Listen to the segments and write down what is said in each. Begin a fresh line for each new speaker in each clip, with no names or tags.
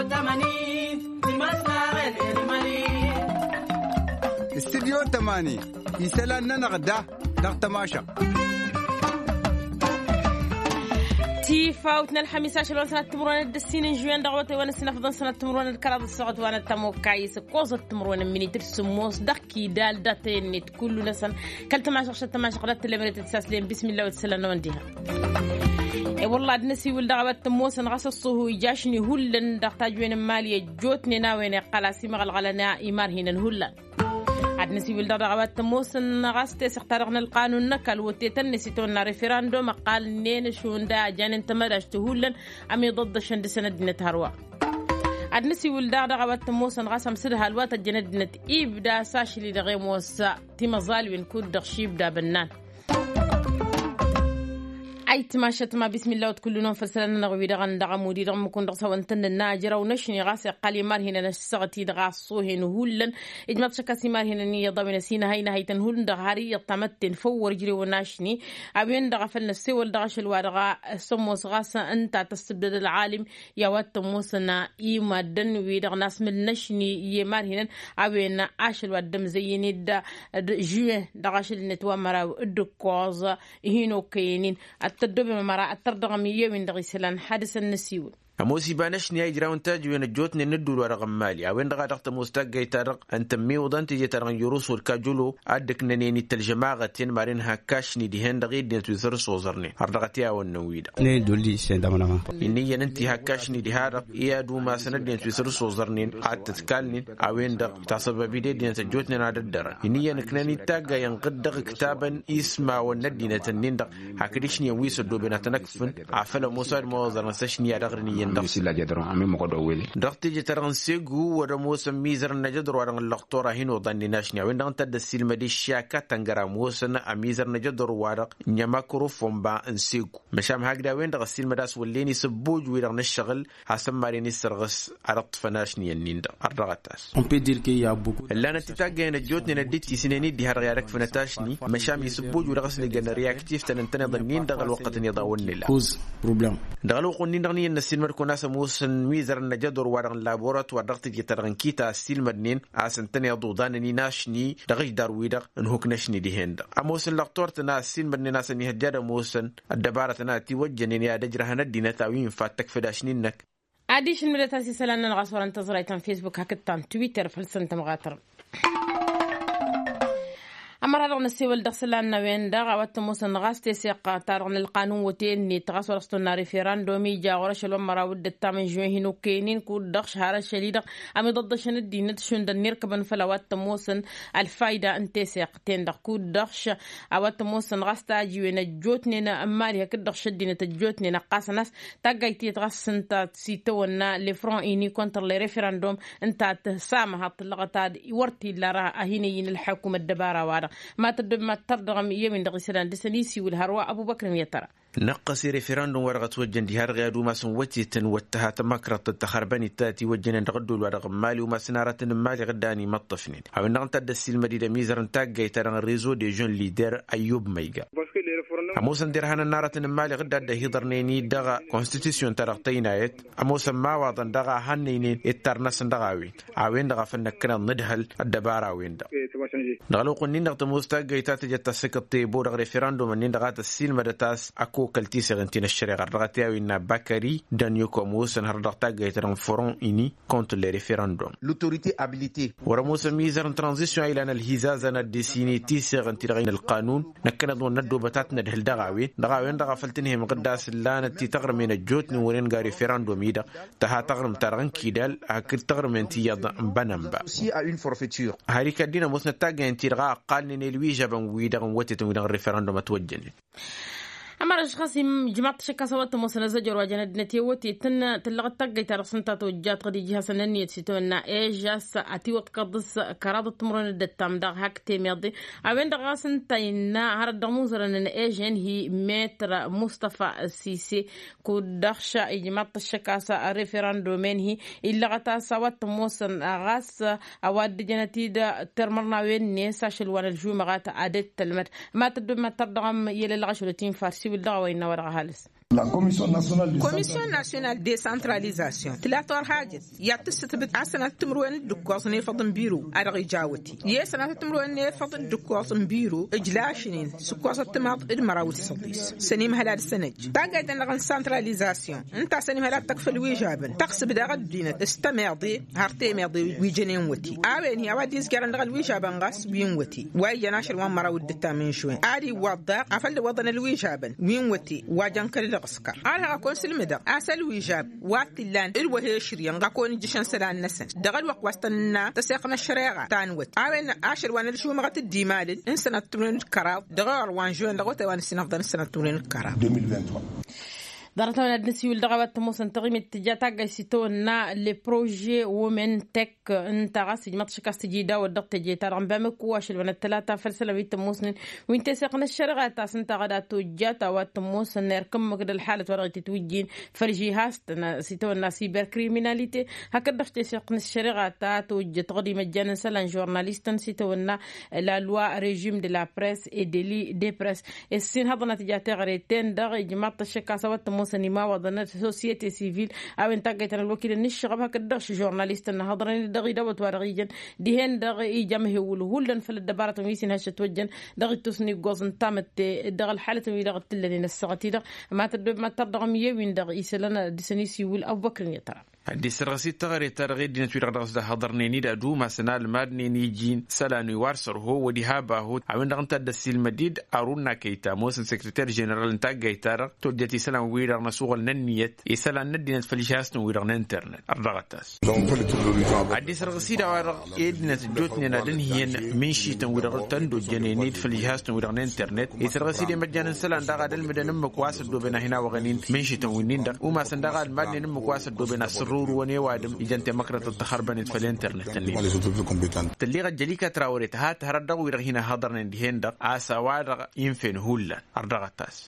استديو 8 يسألنا نغدا تماشا
فاوتنا الخميس 10 سنة تمرون الدسين جوان دعوتي وانا سنفضل سنة تمرون الكراد الصعد وانا تمو كايس كوزة تمرون مني ترسموس دكي دال داتين كل نسن كل تماشق تماشق قدرت اللي تتساسلين بسم الله وتسلم ونديها والله نسي والدعوات تموسن غصصه يجاشني هولن دقتاجوين مالية جوتني ناوين قلاسي مغلغلنا إيمار هنا هولن عاد نسي بالدعوات تموسن غاستي سختارغنا القانون نكال وتيتن نسيتونا ريفراندوم قال نين شون دا جان تمرش تهولن أمي ضد شند سند نتهروا عاد نسي والدعوات تموسن غاسم سدها الوات الجند نت إبدا ساشلي دغي موسى تيمازال وينكود دغشيب دا بنان أي تماشت ما بسم الله وتكلنا فسرنا نغوي دغن دغمودي دغم كون دغ سوانتن الناجرة ونشني غاسي قالي مار هنا نشسغتي دغاسوهن هولن إجمات شكاسي مار هنا نية ضمن سينا هينا هيتن هولن دغاري يطمتن فور جري وناشني أبين دغفلنا السوال دغش الوارغا سموس غاسا أنت تستبدل العالم يا واتموسنا إيما دنوي دغ ناس من نشني يمار هنا أبين عاشل ودم زيني دا جوه دغش النتوى مرا الدكوز هينو كينين تدوب مرا التردغم يوين دغيسلان حادث النسيول
موسي بانش نياي جراون تاج وين الجوتني ندول ورقم مالي وين دغا دغت مستقي ترق انت مي ودان تيجي ترق يروس والكاجولو ادك نني الترجماغتين مارين هكاشني دي هند غيد نتوثر صوزرني هردغتيا ونويدا
ني دولي سندامنا
اني انت هكاشني دي هذا يا دو ما سند نتوثر صوزرني قعدت تتكلني وين دغ تاسبب بيدي دي الجوتني نادر اني نكنني تاغا ينقد دغ كتابا اسمع وندينا تنين دغ هكديشني ويس دوبنا تنكفن عفله موسى موزر نسشني دغرني
sila jadron ame mo do wele
daqti jitaran segu wada mosan mizar najadro wadan laqtora hino dandi nashni wanda anta da silma di shaka tangara mosan amizar najadro wada nyamakro fomba nsegu masham hagda wanda silma das walleni subbuj wida nashghal hasan marini sargas arqt fanashni yaninda arqatas
on peut dire qu'il y a beaucoup
la natitaga na jotni na ditti sineni di har yarak fanatashni masham yusubbuj wida ghasli gan reactive tanantana danin dagal waqtan yadawni la
cause problème
dagalu qonni ndani nasilma ناس موسن ويزر نجدر ورن لابورات ودقت جترن كيتا سيل مدنين اسنتني ضودانني ناشني دغش دار ويدق انهوك نشني دي هند اموسن لقطورت ناس سيل مدنين ناس ني هجاد موسن الدبارتنا تي وجنني يا دجرها ندينا تاوين فاتك فداشنينك
اديش المدتاسي سلامنا الغصور انتظريتن فيسبوك هكتان تويتر فلسنت مغاتر أمر هذا النسيول دخلنا وين دعوة واتموسن غاستي سياق تارغن القانون وتين تغسل رستنا ريفراندومي جا ورش الومرا ود التامن جوهين وكينين كود دخش هذا شديد أمي ضد شن الدين تشون نركبن فلوات تموسن الفايدة أنت سياقتين دخ كود دخش واتموسن غاستا جوين جوتني أمالي هكذا دخش الدين تجوتني نقاس ناس تجايتي تغسن تسيتونا لفران إني كونتر الريفراندوم أنت تسامح الطلقات يورتي لرا أهينين الحكومة الدبارة وارا ما تدب ما تردغم يمين دغسلان دسنيسي والهرواء أبو بكر يترى
نقصي ريفراندوم ورغت وجن دي هر غادو ما سنوتيتن وتهات مكرت التخربني تاتي وجن دغدو الورغ مالي وما سنارات مالي غداني مطفنين او نغنت دسيل مديده ميزر نتاغ ترى الريزو دي جون ليدر ايوب ميغا اموسن درهان النارة مالي غدا ده هيدرنيني دغا كونستيتيوشن ترقتينايت اموسن ما وضن دغا هنيني اترنس دغاوي اوين دغا فنكنا ندهل الدبارا وين دا دغلو قنين دغ تموستاغ تاتي جتا سكتي بو دغ ريفراندوم نين دغا تسيل مدتاس اكو كالتي سغنتين الشريعه رغتياوي نا باكاري دانيوكو موسن هردغتا غيترن فورون اني كونت لي ريفراندوم
l'autorité habilitée
ورموسن ميزر ترانزيشن الى ان الهزازنا ديسيني تي سغنتي غين القانون نكنا دون ندو بتاتنا دهل دغاوي دغا فلتنهم قداس لانتي تغرمين الجوتن ورين غا ريفراندوم يدا تها تغرم ترغن كيدال اكل تغرم انتي يد بنمبا
aussi à une forfaiture
هاري كدينا موسن تاغ انتي رغا قالني الويجا بن ويدا وتت ويدا ريفراندوم توجن
أمر أشخاص جماعة شكا سوات موسنا زجر وجند نتيوتي تن تلغت تقي ترسنتا توجات قد جهة سننية ستونا إيجاس أتي وقت قدس كرادة تمرن الدتام داغ هاك تيميضي أبين داغ سنتينا هرد دموزر أن إيجين هي متر مصطفى السيسي كود دخشا جماعة الشكا سا ريفراندومين هي إلا غتا سوات موسنا غاس أواد جنتي دا ترمرنا وين نيسا شلوان الجوم غاتا عادت تلمت ما تدو ما تردغم يلي الغشولتين فارسي بالدعوة إنه ورغة هالس
كوميسيون ناسيونال ديسنتراليزاسيون تلاتور حاجة يتستبت أسنة تمرون الدكوصني فضن بيرو أرغي جاوتي يسنة تمرون فضن الدكوصن بيرو إجلاشنين سكوصة تماط المراوي الصديس سنيم هلال السنج تاقيد أنغن سنتراليزاسيون انت سنيم هلال تكفل ويجابن تقصب داغد دينة استمعضي هارتي ميضي ويجنين وتي آوين هي واديز جارن دغل ويجابن غاس وين وتي واي ناشر وان مراوي الدتا من شوين آدي وضع أفل وضن الويجابن وين وتي واجن كل غسكر أنا أكون سلمدا أسأل ويجاب واتلان الوهي شريان غاكون جشان سلان نسن دغل وقواستنا تسيقنا الشريعة تانوت آوين عاشر وان الشو مغت الديمال إنسان التمرين الكراب دغل وان جوان دغوت وان السنافدان السنة التمرين الكراب 2023
دارتنا النسيول دغوات موسن تغيم اتجاتا غيسيتونا لي بروجي وومن تك انت سي ماتش كاستجيدا ودقت جيتا رمبامك واش البنات الثلاثه فلسله ويت موسن وانت سيقنا الشرغات سنت غدا توجاتا وات موسن نركم كد الحاله ورغت توجين فرجي هاست سيتونا سيبر كريميناليتي هكذا دخت سيقنا الشرغات توج تقديم مجانا سلان جورناليستن سيتونا لا لوا ريجيم دي لا بريس اي دي بريس السين هذا نتيجه غريتين دغ جماعه الشكاسه وات موسن ما وضنا سوسيتي سيفيل او انتاجت الوكيل النشغب هكذا جورناليست النهضرني دغي دوت ورغيجن دهن دغي جمه ولهولن في الدبارة ويسين هش توجن دغي تسني جوزن تامت دغ الحالة ويدغ تلين الساعتي دغ ما تدب ما تدغم يوين دغ يسلنا دسنيسي ول أبو بكر يترى
دي سرغسي تغري ترغي دي نتوي رغدغس ده حضرني دا دو ما سنال مادني نيجين سلاني وارسر هو ودي هابا هو عوين دغنتا دسي المديد أرونا كيتا موسن سكرتير جنرال انتاق جيتارق توديتي سلان ويرغ نسوغل ننيت يسلان ندي نتفليشاسن ويرغ ننترنت أرغتاس عدي سرغسي دا وارغ إيد نتجوتني نادن هين منشيتن ويرغ تندو جنينيد فليشاسن ويرغ ننترنت يسرغسي دي مجانا سلان داغا دل مدن مكواسد دو بنا هنا وغنين منشيتن وينين دا وما سنداغا المادني مكواسد دو بنا سرور وني وادم إجنت مكرة التخربان في الإنترنت تلقى جليكة تراورت هات هردغ ويرغينا حضرنا دهين دق عسى وارغ ينفن هولا أردغتاس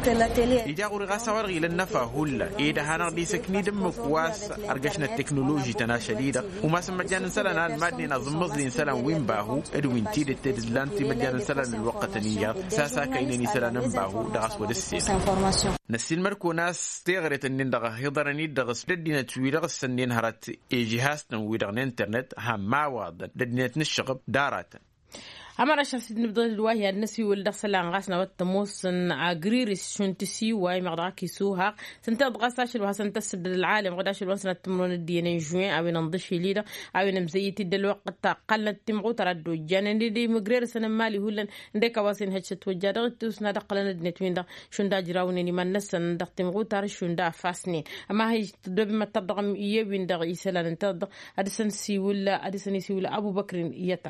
إذا غرغ سوارغ إلى النفا هولا إذا هنغ دي سكني دم كواس أرجشنا التكنولوجي تنا شديدة وما سمى جان سلنا المادني نظمض لين سلن وين باهو إدوين تيد التدلان تي مجان سلن الوقت نيا ساسا كينني سلن باهو دغس ودسين نسيل مركو ناس تغرت النين دغ هضرني دغس بدينا تويرغ سنين هرات إجهاز ويرغ الإنترنت هم ما واضح بدنا نشغب دارات
أمر الشخص نبض الواهي النسي والدخل عن غاسنا والتموسن عقريرس شنتسي واي مغداكي سوها سنتاد غاساشل وهسنتسد العالم غداشل وسنة تمرون الدينين جوين أو ننضشي ليدا أو نمزيتي دلوقت قلت تمغو تردو جانن دي مغريرس نمالي هولن نديك واسين هجت وجادغ توسنا دقلنا دنتوين دا شندا جراوني من نسن دق تمغو تار شندا فاسنين أما هي تدوب ما تدغم يوين دا يسلان انتاد أدسن سيولا أدسن سيولا أبو بكر يتا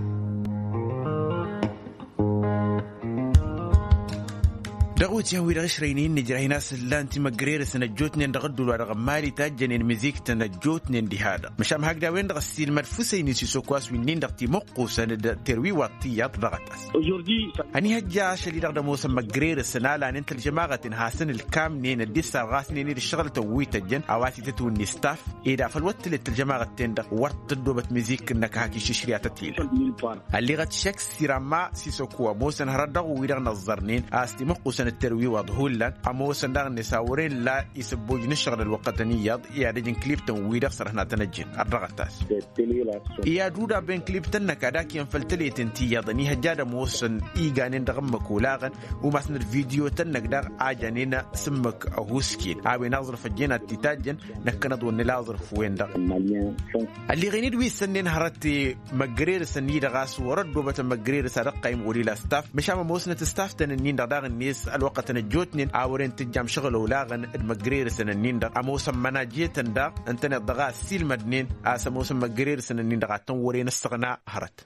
دغوت يا ويل غشرينين نجري ناس لانتي مغرير سنجوتني ندغدوا ورغ مالي تاجن المزيك تنجوتني دي هذا مشام هكذا وين غسيل مرفوسين سي سوكواس وين دغتي مقو سند تروي وقتيات ضغطاس اني هجا شلي دغ موسى مغرير سنالا انت الجماعه هاسن الكام نين دي سرغاسني ني الشغل توي تجن اواتي تتوني ستاف اذا فالوقت الجماعه تندق ورت دوبت مزيك انك هاكي ششريات تيل اللي غت شك سيراما سي سوكوا موسى هردغ ويدغ نظرنين استي مقو التروي وضهولا أما سندغ نساورين لا يسبوج نشغل الوقتنية يا رجل كليب تنويد صرنا تنجن الرغتاس يا دودا بين كليب تنك أداك ينفلتلي تنتي يضني هجادة موسن إيجانين دغم مكولاغن ومثل الفيديو تنك دغ عجانين سمك أو سكين أو نظر فجينا التتاجن نكند ونلازر فوين دغ اللي غنيد ويسنين هرتي مجرير سني دغاس ورد دوبة مجرير سرقايم وليلا ستاف مشام موسن تستاف تنين دغ الناس الوقت نجوتنين أورين تجام شغل ولاغن المجرير سننين دا أموسم مناجيتن دا أنتن الضغاء سيل مدنين أسموسم مجرير سننين دا تنورين السغناء هرت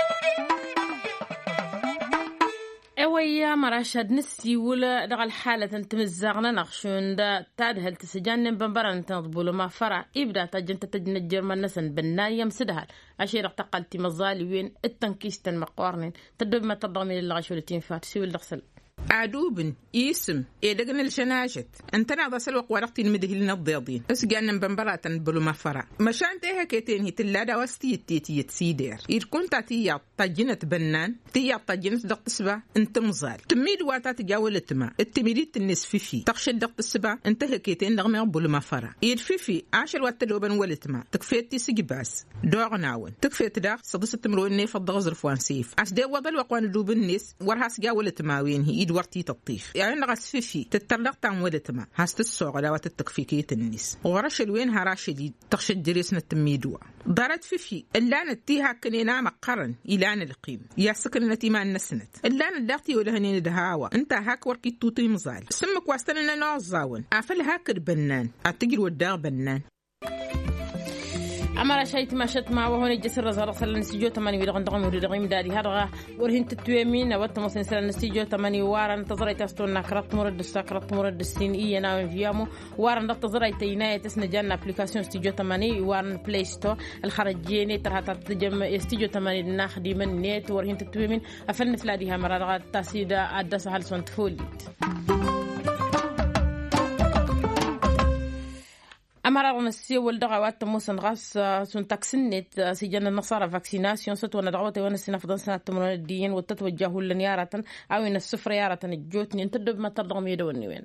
أويا مراشد نسي ولا دغل حالة تمزغنا نخشون دا تادهل تسجان بمبران تنضبولو ما فرع إبدا تجنت تجنجر من نسن بنايم سدهل عشير اقتقلتي مظالي وين التنكيستن مقوارنين تدب ما تضامي للغشولتين فاتسي والدغسل
عدوبن اسم دغن الشناجت انت ناض سلوق ورقتي المدهلين الضياضين اسجان بمبراتن بلو مفرع مشان تها كيتين هي تلادا وستيتي تسيدير يكون تاتي طاجنة بنان تي طاجنة دقت السبع انت مزال تميد واتا تجاول التما التميديت النس فيفي تخشى دقت السبع انت هكيتين نغمي قبل ما فرا يد فيفي 10 وات لوبن ولتما تكفيتي سجباس دوغ ناون تكفيت دا صدس التمرون ني فض غزر فوانسيف اسدي وضل وقوان دوب النس ورهاس جاول تماوين هي يد ورتي تطيف يعني نغس فيفي تتطلق تام ولتما هاست السوق داوات التكفيكيت النس ورش الوين هراشدي تخشى دريسنا التميدوا دارت فيفي اللان تيها كنينا مقرن إلان القيم يا سكن التي ما نسنت اللان اللاتي ولا هنين دهاوة انت هاك وركي توتي مزال سمك واستننا نوزاون عفل هاك بنان اتجر وداغ بنان
أمر شيء ما شت ما وهون الجسر رزق صار نسيجو 8 ويرغن دغم ودغم داري هرغا ورهن تتويمين وتمسن سر نسيجو 8 وارن تزري تستون كرت مرد سكرت مرد السين اي انا فيامو وارن تزري تيناي تسن جن ابلكاسيون استيجو 8 وارن بلاي ستور الخرجيني ترى تجم استيجو 8 ناخدي من نت ورهن تتويمين افن فلاديها مرغا تاسيدا ادس هل سنت فوليت أمر النسي والدعوات موسن غاس سن تكسنت سجن النصارى فاكسيناسيون ستونا دعوات ونسينا فضل سنة تمرون الدين وتتوجهوا لنيارة أو إن السفر يارة الجوتني انتدب ما ترضغم يدوني وين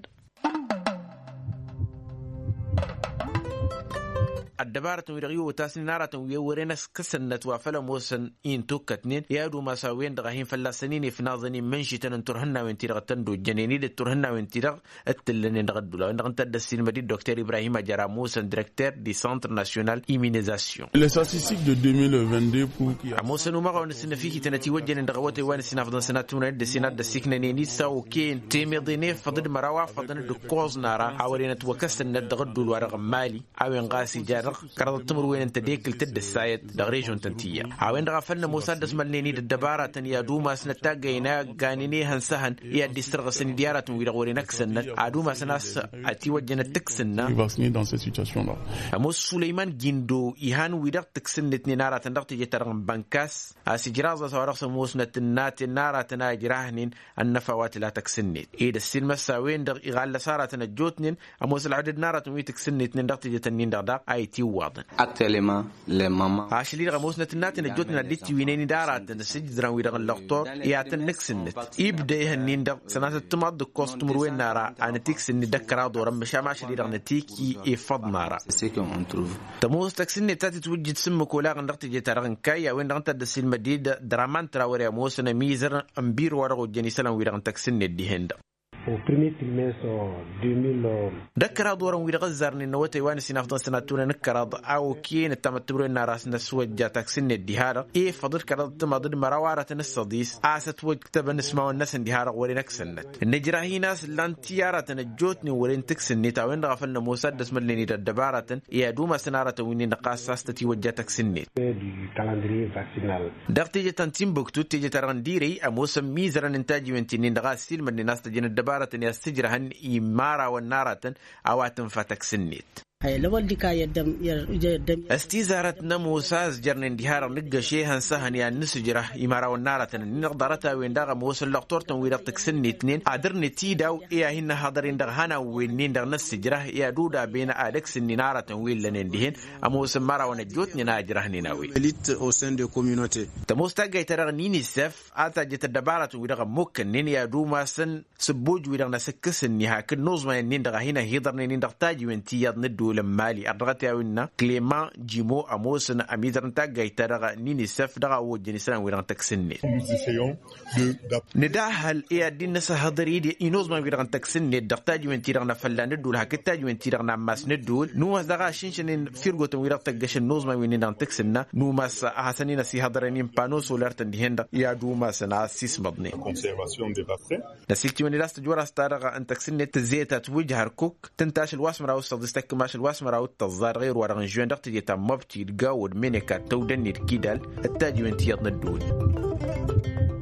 الدبارة ويرغيو تاسن نارة ويورينس كسنت وافلا موسن إن توكتنين يادو مساوين دغاهين فلا سنين في ناظنين منشتن ترهنا وانترغ تندو الجنيني ترهنا وانترغ التلنين دغدو لو انغن تدسين مديد دكتور إبراهيم جرا موسن ديريكتور دي سنتر ناسيونال إيمينيزاسيون
Les statistiques de 2022 pour qui
موسن ومغا ونسن فيكي تنتي وجن دغوتي وانسنا فضل سنتون دسينات دسيكنني نيسا وكين تيميضيني فضل مراوا فضل دكوز نارا حوالين توكسن دغدو الورغ مالي أو انغاسي جار كرد التمر وين انت ديك التد السايد دغريجون تنتيا عوين غفلنا مسدس ملني الدبارة يا دوما سنتاجينا غانيني هنسهن يا ديسترغ سن ديارة ويرغوري نكسن عدوما سناس اتي وجن التكسن موس سليمان جندو يهان ويدق تكسن نارة تندق تجترغ بنكاس اسجرازة سوارق موس نتنات نارة تناجرهن النفوات لا تكسنت ايد السين مساوين دغ يغال سارة نجوتنين اموس العدد نارة وي تكسنت ندق تجتنين دغ اي
actuellement les mamans
عاشلي غموسنا تنات نجوتنا ديتي وينين دارات نسجدران ويدغ اللقطور ياتن نكسنت يبدا يهنين دغ سنه تمد كوستمر وين نارا انا تكسن دكرا دورم مشا ماشلي دغ نتيكي يفض نارا تموس تكسن تاتي توجد سمك ولا غندقت جترغن كايا وين دغ تدس المديد درمان تراوري موسنا ميزر امبير ورغو جني سلام ويدغ تكسن دي هند
au premier trimestre 2000
دكرا دورن ويغزرني نوتي وان سنافضن سناتون نكرا او كين تمتبرون ناراس نسوجا تاكسن الدهاره اي فضل كرد تمضد مراواره الصديس است وكتب نسمع الناس الدهاره ورينكسنت النجراهي ناس لانتياره نجوتني ورين تكسن تاوين غفلنا مسدس ملني دباره يا دوما سناره وين نقاسستي وجا تكسن دقتي تنتيم بوكتو تيجي ترنديري اموس ميزرن انتاجي وانتين دغاسيل من الناس تجين الدباره يستجرهن إمارة والنارة أواتن فتكسنيت استيزارت نموساز جرن دهار نقشي هنسهن يا نسجره إمارة والنارة نقدرتها وين داغ موصل لقطورتن ويدق تكسني اتنين عدرن تيداو إيا هن هادرين داغ هانا وينين داغ نسجره إيا دودا بين آدكس النارة وين لنندهن أموس مارا ونجوت نناجره نناوي تموستاقا يترغ نيني سف آتا جت الدبارة ويدغ موكن نين يا دوما سن سبوج ويدغ نسكسن نها كن نوزما ينين داغ هنا هيدر نين داغ تاجي وين تياد ندو مالي أرغتي أوينا كليمان جيمو أموسن أميدرن تاقاي ترغ نيني سف دغا وجني سلام ويران تكسني نداهل إيا دين نسا هضريدي إنوز ما ويران تكسني دغتاج وين تيرغنا فلان ندول هكتاج وين تيرغنا ماس ندول نوماس دغا شنشنين فيرغوتن ويران تقشن نوز ما وينين تكسننا نوماس أحسنين سي هضرينين بانو سولارتن ديهن يا دوماس ناسيس مضني نسيكتي وين لاست جورا ستارغ أن تكسني تزيتا توجه هركوك تنتاش الواسمرا وصدستك ماش الواسمرا والتظار غير ورغن جوان دقت يتم مبتي القاود منك تودني الكيدال التاجي وانتيض ندول